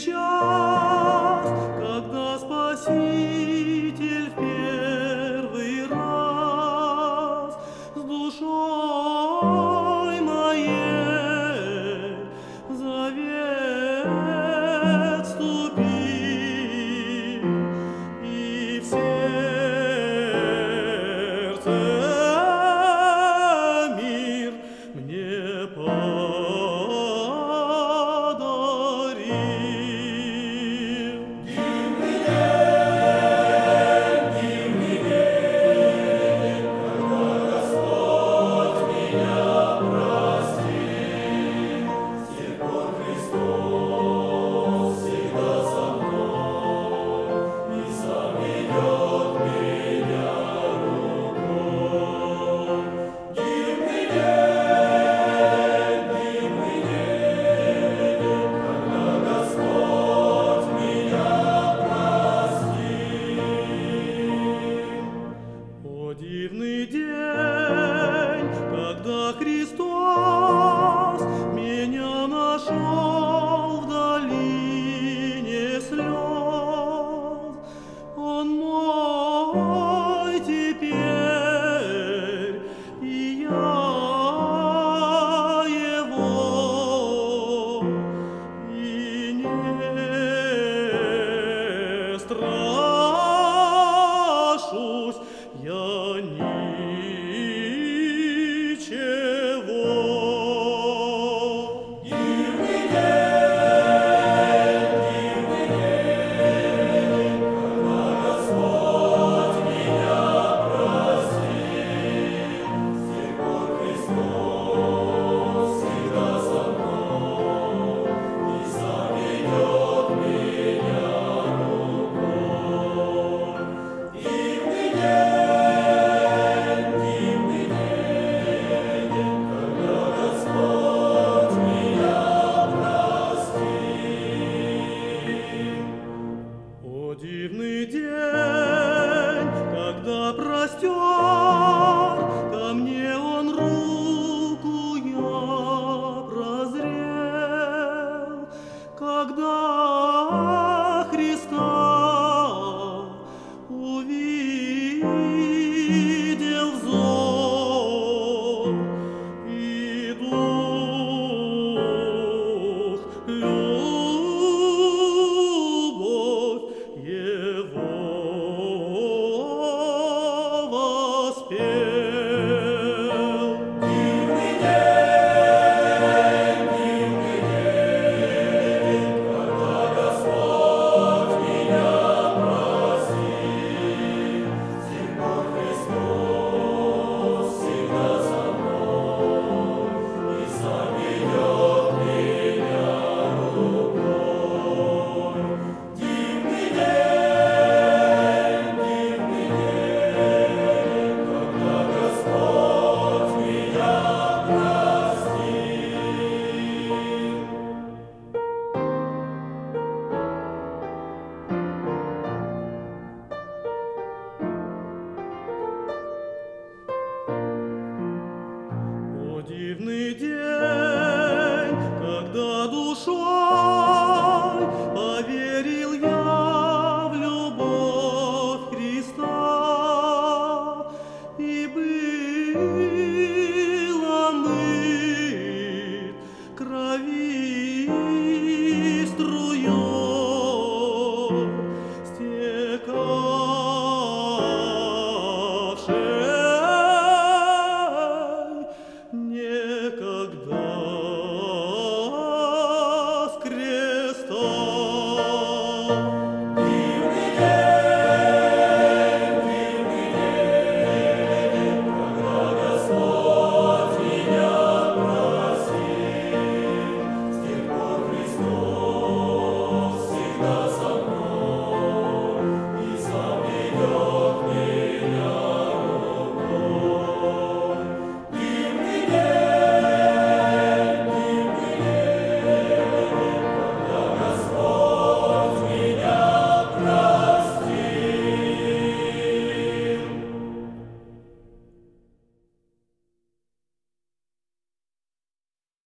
час, когда Спаситель в первый раз с душой моей в завет вступил, и в сердце мир мне подарил. Дивный день, когда Господь меня простил. С тех пор Христос всегда со мной и сам ведет меня рукой. Дивный день, когда Господь меня простил. О, дивный день, когда Христос меня нашел в долине слез. Он мой теперь, и я его, и не страшусь я ничего. Дивный день, когда Господь меня простил. С тех пор Христос всегда со мной и сам ведет меня рукой. Дивный день, когда Господь меня простил. О, дивный день, когда простер ко мне Он руку, я прозрел, когда